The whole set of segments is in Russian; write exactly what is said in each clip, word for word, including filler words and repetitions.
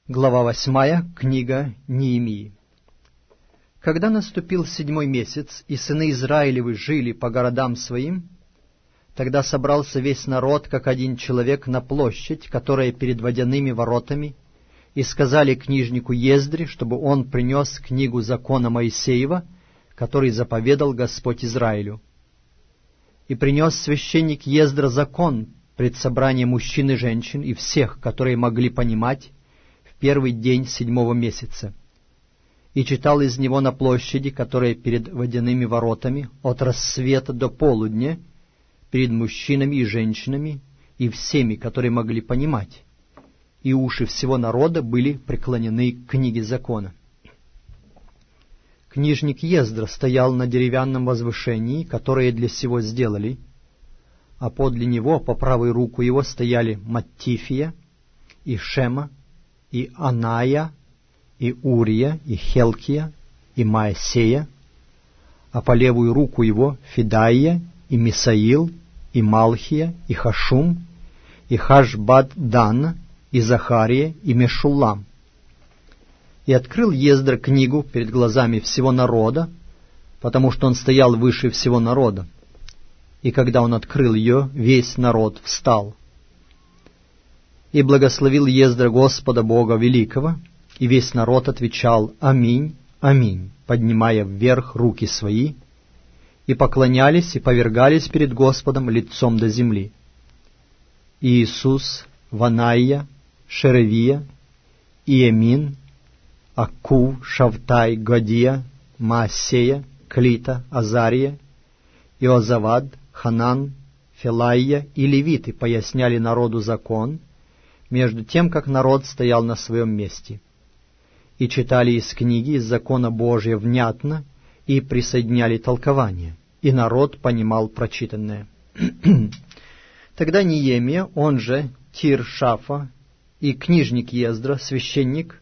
Глава восьмая. Книга Неемии. Когда наступил седьмой месяц, и сыны Израилевы жили по городам своим, тогда собрался весь народ, как один человек, на площадь, которая перед водяными воротами, и сказали книжнику Ездре, чтобы он принес книгу закона Моисеева, который заповедал Господь Израилю. И принес священник Ездра закон пред собранием мужчин и женщин и всех, которые могли понимать, первый день седьмого месяца, и читал из него на площади, которая перед водяными воротами, от рассвета до полудня, перед мужчинами и женщинами, и всеми, которые могли понимать, и уши всего народа были преклонены к книге закона. Книжник Ездра стоял на деревянном возвышении, которое для сего сделали, а подле него, по правой руку его, стояли Маттифия и Шема, и Аная, и Урия, и Хелкия, и Маасея, а по левую руку его Федаия, и Мисаил, и Малхия, и Хашум, и Хашбад-дан, и Захария, и Мешуллам. И открыл Ездра книгу перед глазами всего народа, потому что он стоял выше всего народа. И когда он открыл ее, весь народ встал. И благословил Ездра Господа Бога Великого, и весь народ отвечал «Аминь, аминь», поднимая вверх руки свои, и поклонялись и повергались перед Господом лицом до земли. И Иисус, Ванаия, Шеревия, Иемин, Аккув, Шавтай, Годия, Маасея, Клита, Азария, Иозавад, Ханан, Фелаия и левиты поясняли народу закон, между тем, как народ стоял на своем месте, и читали из книги, из закона Божия внятно, и присоединяли толкование, и народ понимал прочитанное. Тогда Неемия, он же Тир-Шафа, и книжник Ездра, священник,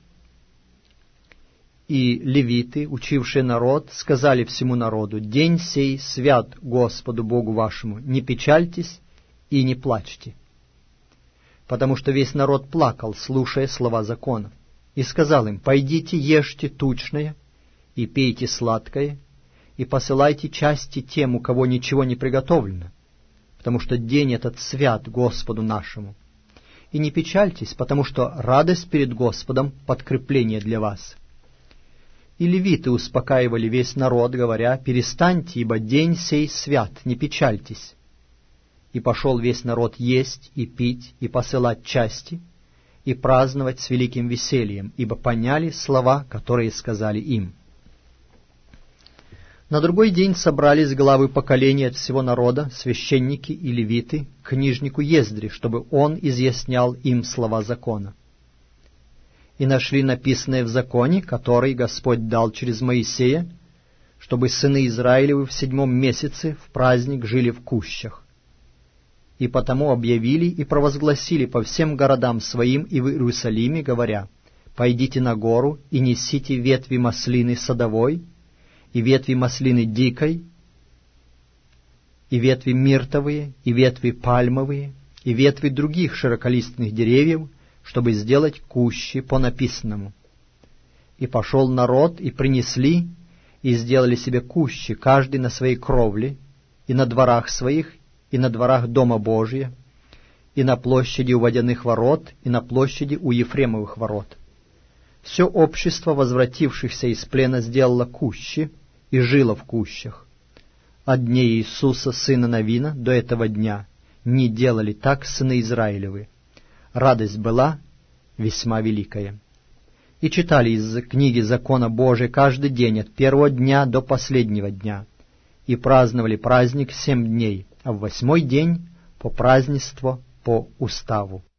и левиты, учившие народ, сказали всему народу: «День сей свят Господу Богу вашему, не печальтесь и не плачьте». Потому что весь народ плакал, слушая слова закона, и сказал им: «Пойдите, ешьте тучное, и пейте сладкое, и посылайте части тем, у кого ничего не приготовлено, потому что день этот свят Господу нашему. И не печальтесь, потому что радость перед Господом — подкрепление для вас». И левиты успокаивали весь народ, говоря: «Перестаньте, ибо день сей свят, не печальтесь». И пошел весь народ есть и пить, и посылать части, и праздновать с великим весельем, ибо поняли слова, которые сказали им. На другой день собрались главы поколений от всего народа, священники и левиты, к книжнику Ездре, чтобы он изъяснял им слова закона. И нашли написанное в законе, который Господь дал через Моисея, чтобы сыны Израилевы в седьмом месяце в праздник жили в кущах. И потому объявили и провозгласили по всем городам своим и в Иерусалиме, говоря: «Пойдите на гору и несите ветви маслины садовой, и ветви маслины дикой, и ветви миртовые, и ветви пальмовые, и ветви других широколиственных деревьев, чтобы сделать кущи по написанному». И пошел народ, и принесли, и сделали себе кущи, каждый на своей кровле, и на дворах своих, и на дворах Дома Божия, и на площади у водяных ворот, и на площади у Ефремовых ворот. Все общество возвратившихся из плена сделало кущи и жило в кущах. От дней Иисуса, сына Навина, до этого дня не делали так сыны Израилевы. Радость была весьма великая. И читали из книги закона Божия каждый день от первого дня до последнего дня, и праздновали праздник семь дней, а в восьмой день по празднеству по уставу.